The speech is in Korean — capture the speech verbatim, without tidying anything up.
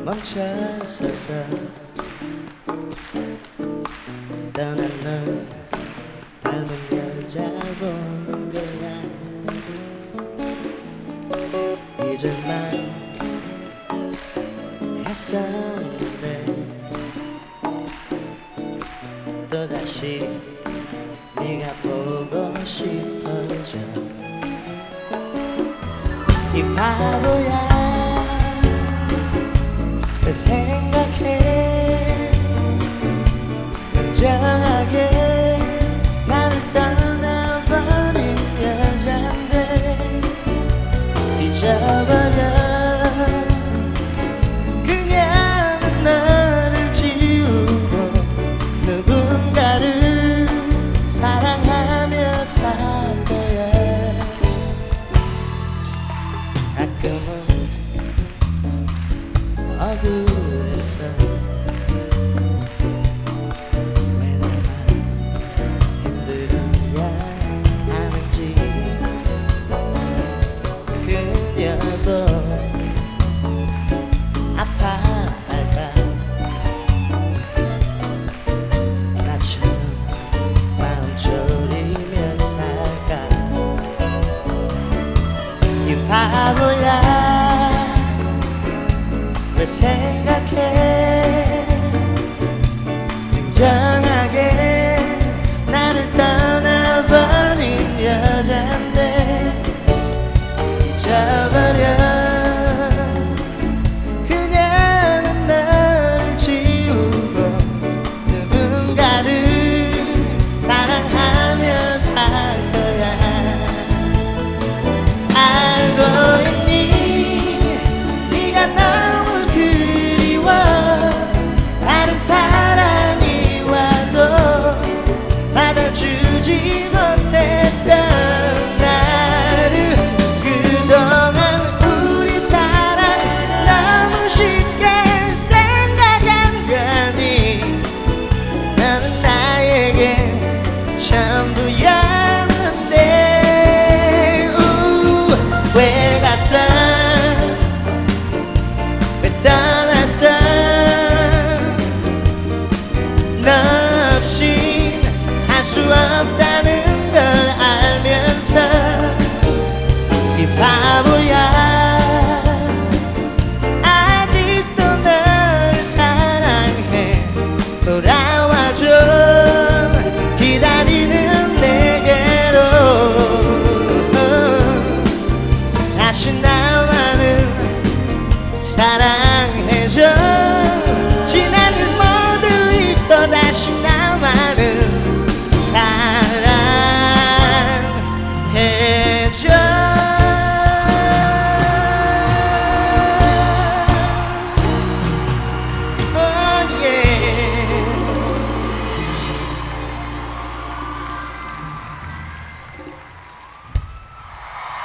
멈춰서서 떠난 널 닮은 여자 보는 거야. 잊을만 했었는데 또다시 네가 보고 싶어져. 이 바보야 왜 생각해 냉정하게 나를 떠나버린 여잔데 잊어버려. 그냥 너를 지우고 누군가를 사랑하며 살 거야. 가끔은 억울했어. 왜 나만 힘들어야 하는지. 그녀도 아파할까 나처럼 마음 졸이며 살까. 이 바보야 왜 생각해 냉정하게 나를 떠나버린 여잔데 잊어버려. 그냥 너를 지우고 누군가를 사랑하며 살 거야. 알고 있니 네가 너무 그리워. 다른 사랑이 와도 받아주지 못했던 나를. 그동안 우리 사랑 너무 쉽게 생각한 거니. 너는 나에게 전부야.